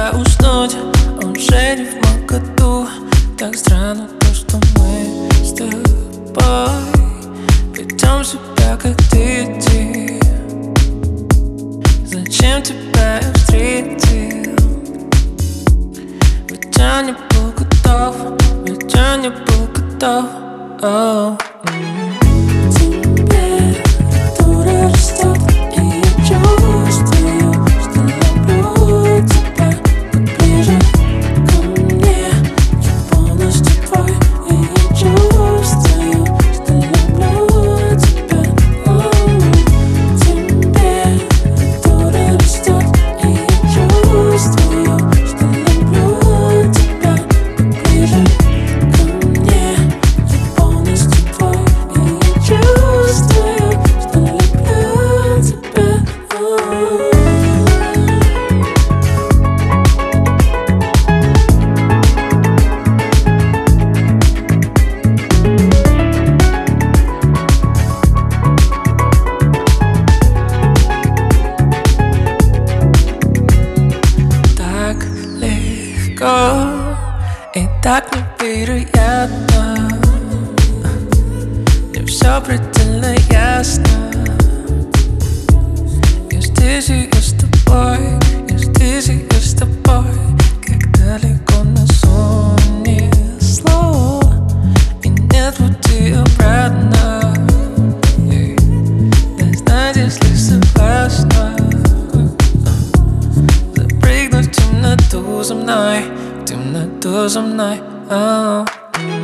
тебя уснуть, он уже не в моготу. Так странно то, что мы с тобой ведем себя как дети. Зачем тебя я встретил? Ведь я не был готов, ведь я не был готов. Температура растет, и я чувствую, что люблю тебя. Ближе ко мне, я полностью твой, и я чувствую, что люблю тебя. Температура растет, и я чувствую, что люблю тебя. Ближе ко мне, я полностью твой, и я чувствую, что люблю тебя. Так легко и так невероятно. Мне все предельно ясно. Я здесь и я с тобой, я здесь и я с тобой. Как далеко нас унесло, и нет пути обратно. Дай знать, если согласна запрыгнуть в темноту за мной, в темноту за мной.